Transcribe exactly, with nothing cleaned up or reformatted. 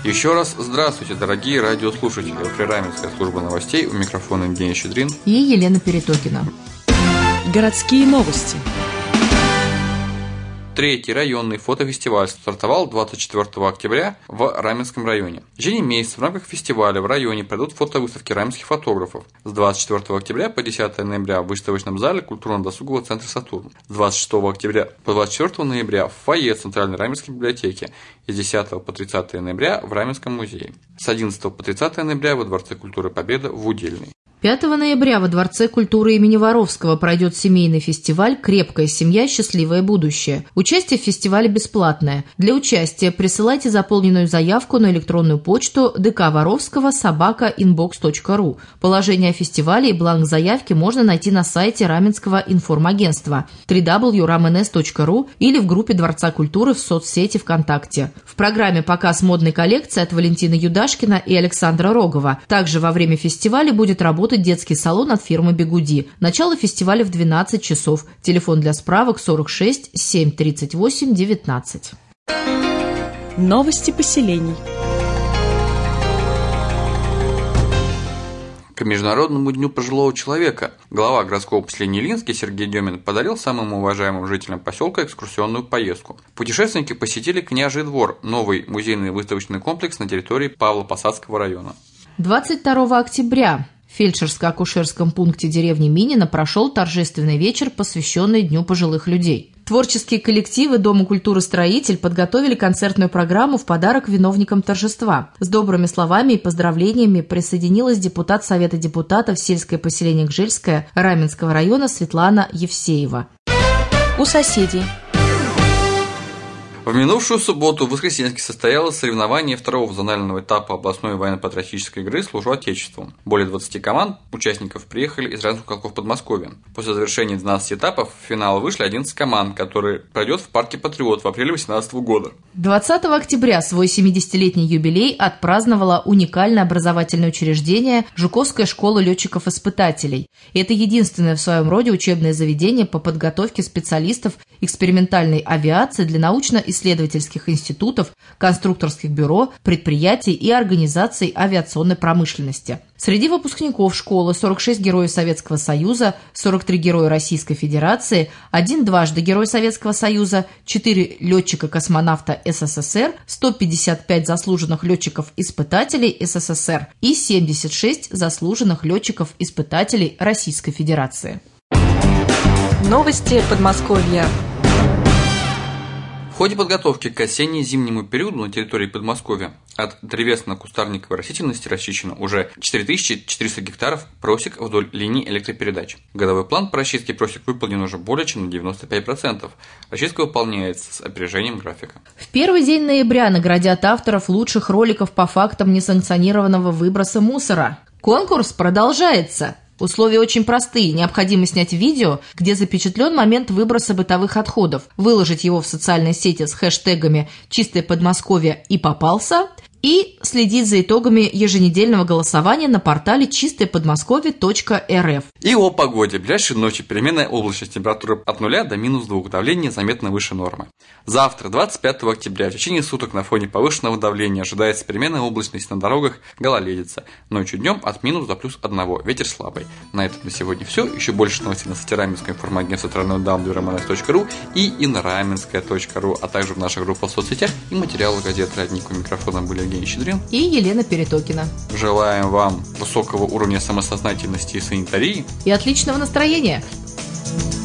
Еще раз здравствуйте, дорогие радиослушатели. Раменская служба новостей, у микрофона Евгений Щедрин и Елена Перетокина. Городские новости. Третий районный фотофестиваль стартовал двадцать четвёртого октября в Раменском районе. В течение месяца в рамках фестиваля в районе пройдут фотовыставки раменских фотографов. С двадцать четвёртого октября по десятого ноября в выставочном зале культурно-досугового центра «Сатурн». С двадцать шестого октября по двадцать четвёртого ноября в фойе Центральной Раменской библиотеки. И с десятого по тридцатого ноября в Раменском музее. С одиннадцатого по тридцатое ноября во Дворце культуры Победа в Удельной. пятого ноября во Дворце культуры имени Воровского пройдет семейный фестиваль «Крепкая семья. Счастливое будущее». Участие в фестивале бесплатное. Для участия присылайте заполненную заявку на электронную почту дкворовского собака инбокс точка ру. Положение о фестивале и бланк заявки можно найти на сайте Раменского информагентства дабл ю дабл ю точка рамэнэс точка ру или в группе Дворца культуры в соцсети ВКонтакте. В программе показ модной коллекции от Валентины Юдашкина и Александра Рогова. Также во время фестиваля будет работать детский салон от фирмы «Бигуди». Начало фестиваля в двенадцать часов. Телефон для справок сорок шесть семь тридцать восемь девятнадцать. Новости поселений. К Международному дню пожилого человека глава городского поселения Илинский Сергей Демин подарил самым уважаемым жителям поселка экскурсионную поездку. Путешественники посетили Княжий двор, новый музейный выставочный комплекс на территории Павло-Посадского района. двадцать второго октября в фельдшерско-акушерском пункте деревни Минина прошел торжественный вечер, посвященный Дню пожилых людей. Творческие коллективы Дома культуры «Строитель» подготовили концертную программу в подарок виновникам торжества. С добрыми словами и поздравлениями присоединилась депутат Совета депутатов сельское поселение Гжельское Раменского района Светлана Евсеева. У соседей. В минувшую субботу в Воскресенске состоялось соревнование второго зонального этапа областной военно-патриотической игры «Служу Отечеству». Более двадцати команд участников приехали из разных уголков Подмосковья. После завершения двенадцати этапов в финал вышли одиннадцать команд, которые пройдет в парке «Патриот» в апреле две тысячи восемнадцатого года. двадцатого октября свой семидесятилетний юбилей отпраздновало уникальное образовательное учреждение Жуковская школа летчиков-испытателей. Это единственное в своем роде учебное заведение по подготовке специалистов экспериментальной авиации для научно-исследовательских институтов, конструкторских бюро, предприятий и организаций авиационной промышленности. Среди выпускников школы сорок шесть героев Советского Союза, сорок три героя Российской Федерации, один дважды Герой Советского Союза, четыре летчика-космонавта СССР, сто пятьдесят пять заслуженных летчиков-испытателей СССР и семьдесят шесть заслуженных летчиков-испытателей Российской Федерации. Новости Подмосковья. В ходе подготовки к осенне-зимнему периоду на территории Подмосковья от древесно-кустарниковой растительности расчищено уже четыре тысячи четыреста гектаров просек вдоль линий электропередач. Годовой план по расчистке просек выполнен уже более чем на девяносто пять процентов. Расчистка выполняется с опережением графика. В первый день ноября наградят авторов лучших роликов по фактам несанкционированного выброса мусора. Конкурс продолжается. Условия очень простые. Необходимо снять видео, где запечатлен момент выброса бытовых отходов, выложить его в социальные сети с хэштегами «Чистое Подмосковье» и «Попался», и следить за итогами еженедельного голосования на портале чистое подмосковье точка эр эф. И о погоде. В ближайшие ночи переменная облачность, температура от нуля до минус двух, давление заметно выше нормы. Завтра, двадцать пятого октября, в течение суток на фоне повышенного давления ожидается переменная облачность, на дорогах гололедица. Ночью днем от минус до плюс одного, ветер слабый. На этом на сегодня все. Еще больше новостей на сайте Раменского информагентства дабл ю дабл ю дабл ю точка рамэнэс точка ру и инраменская точка ру, а также в наших группах в соцсетях и материалы газеты «Родник». У микрофона были Евгений Щедрин и Елена Перетокина. Желаем вам высокого уровня самосознательности и санитарии и отличного настроения.